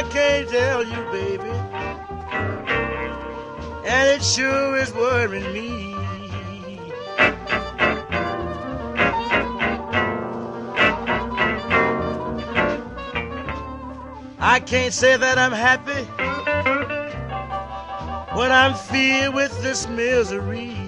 I can't tell you, baby, and it sure is worrying me. I can't say that I'm happy when I'm filled with this misery.